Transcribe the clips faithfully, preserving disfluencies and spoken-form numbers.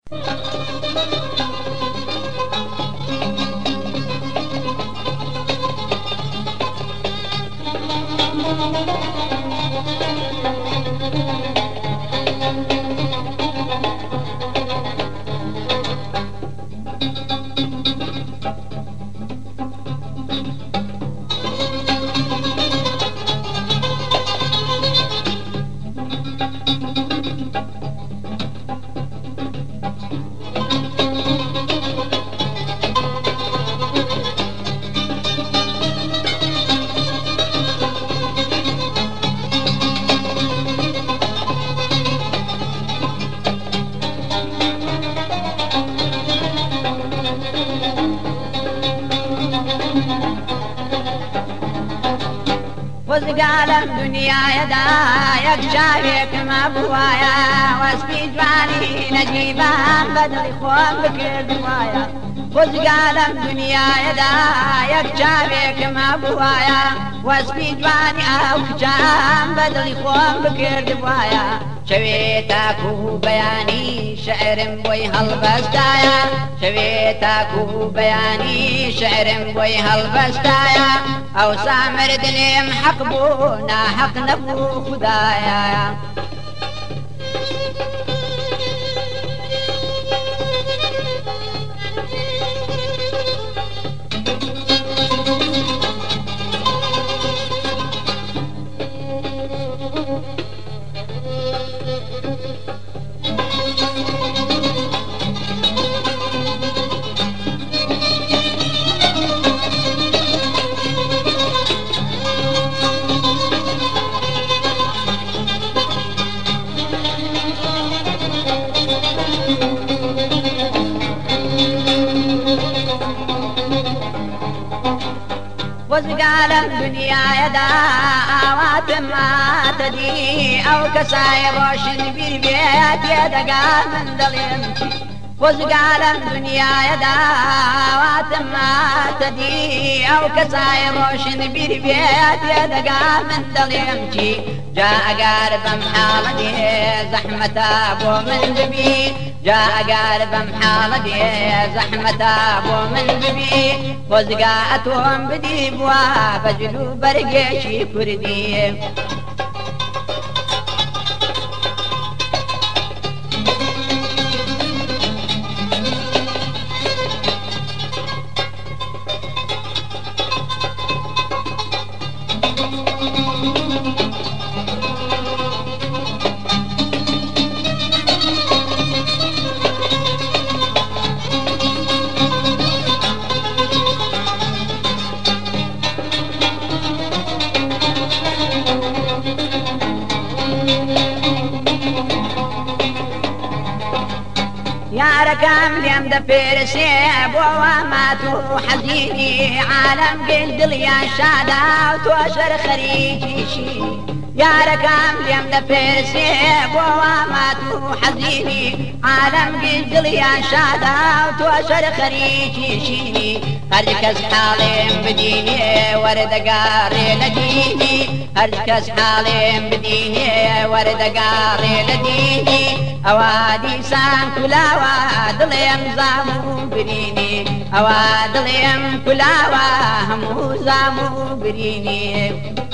وزقالم دنيا يدا يكشافك ما بوايا واسبي جواني نجيبان بدل خوان بكر دوايا وزقالم دنيا يدا يكشافك ما بوايا واسبي جواني او كشام بدل خوان بكر دوايا شويتاكو بياني شعر بوي هالبستايا شويتاكو بياني شعر بوي هالبستايا او سامر دليم حق بونا حق نبو خدايا وزقال الدنيا يدا آوات ما تدي أو كساي روشن بالبيت يدقى من دليمتي وزقال الدنيا يدا آوات ما تدي أو كساي روشن بالبيت يدقى من دليمتي جاء قارب محالدي زحمة أبو من دبي جاء قارب محالدي زحمة أبو من دبي وزقاتهم بدي بوا بجلو برقشي كردي يا ركام اليوم دبر سيب وماتوا حزيني عالم قلد لي شادا وتوشر خريجي شي يا ركام اليوم دبر سيب وماتوا حزيني عالم قلد لي شادا وتوشر خريجي شيني هركز حالي بديني ورد قاري لديني هركز حالي بديني ورد قاري لديني اوادي سان كلاوا دليم زامو بريني اوادي دليم كلاوا همو زامو بريني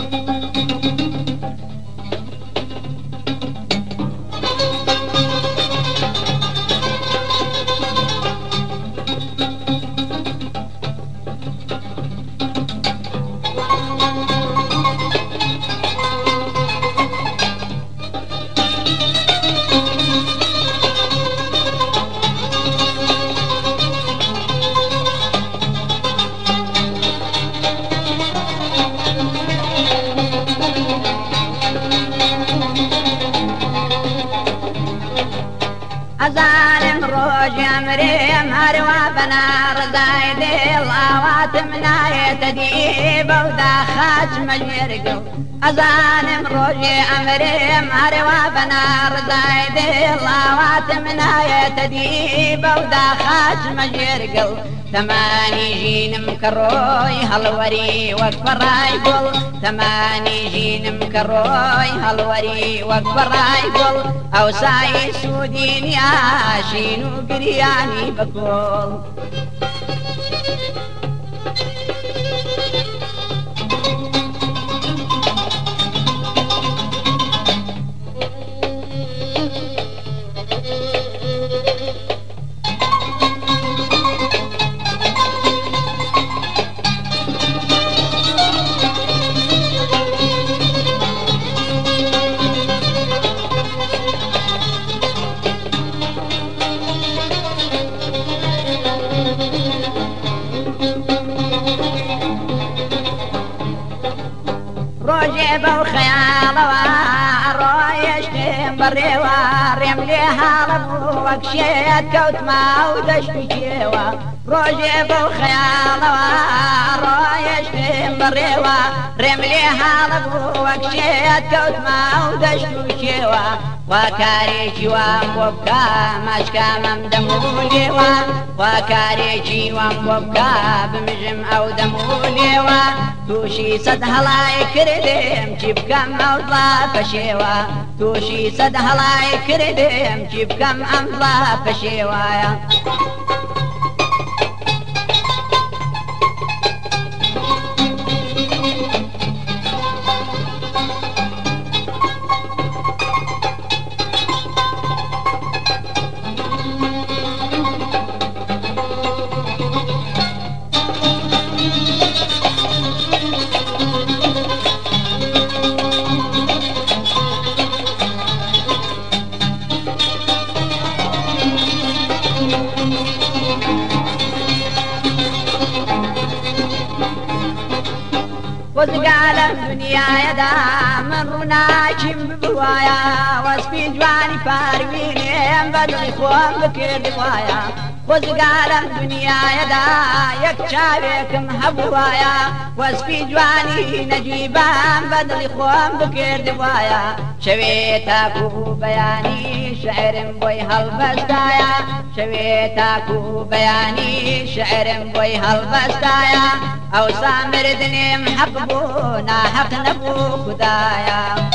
أزالم روج أمريم هروا بنا رزايد الأوات منا يتديب ودا خاج مجرقو أزالم روج أمريم هروا بنا رزايد الأوات منا يتديب ودا خاج مجرقو تماني جين مكروي هالوري وكبراي قول تماني جين مكروي هالوري وكبراي قول او ساي سودين ياشين وقرياني بقول روجي بالخيال ورويشتم بريوا رملي هالبو وكشيت كوت ما ودش بجيوا روجي بالخيال ورويشتم بريوا رملي هالبو وكشيت كوت ما ودش بجيوا وكاريجي وامبوبكا ماشكا ممدموليوا وكاريجي وامبوبكا بمجم او دموليوا توشي صد هلاي كردم جيب كم اوضلا فشيوا توشي صد هلاي كردم جيب كم اوضلا فشيوا وزقال الدنيا يدا من رناكم ببوايا واسبي جواني فارويني بدل اخوان بكير دوايا وزقال الدنيا يدا يكشابكم هبوايا واسبي جواني نجيبان بدل اخوان بكير دوايا شويتاكو بياني شعر بوي هالبستايا شويتاكو بياني شعر بوي هالبستايا او سامر دنيم حقبونا حق نبو خدايا